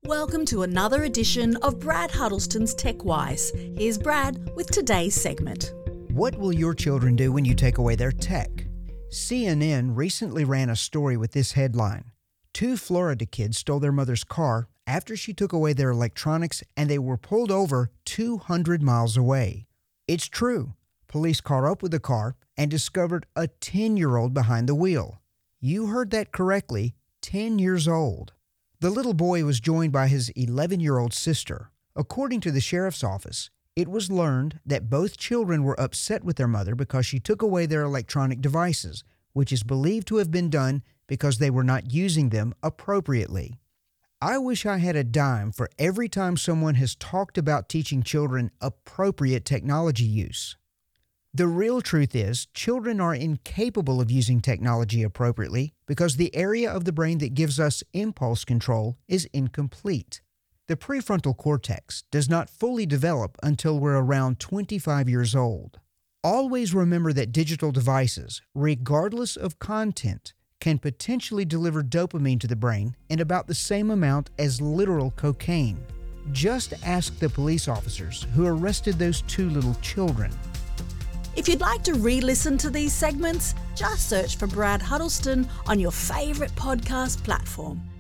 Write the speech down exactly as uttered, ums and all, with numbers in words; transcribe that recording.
Welcome to another edition of Brad Huddleston's TechWise. Here's Brad with today's segment. What will your children do when you take away their tech? C N N recently ran a story with this headline. Two Florida kids stole their mother's car after she took away their electronics and they were pulled over two hundred miles away. It's true. Police caught up with the car and discovered a ten-year-old behind the wheel. You heard that correctly, ten years old. The little boy was joined by his eleven-year-old sister. According to the sheriff's office, it was learned that both children were upset with their mother because she took away their electronic devices, which is believed to have been done because they were not using them appropriately. I wish I had a dime for every time someone has talked about teaching children appropriate technology use. The real truth is, children are incapable of using technology appropriately because the area of the brain that gives us impulse control is incomplete. The prefrontal cortex does not fully develop until we're around twenty-five years old. Always remember that digital devices, regardless of content, can potentially deliver dopamine to the brain in about the same amount as literal cocaine. Just ask the police officers who arrested those two little children. If you'd like to re-listen to these segments, just search for Brad Huddleston on your favourite podcast platform.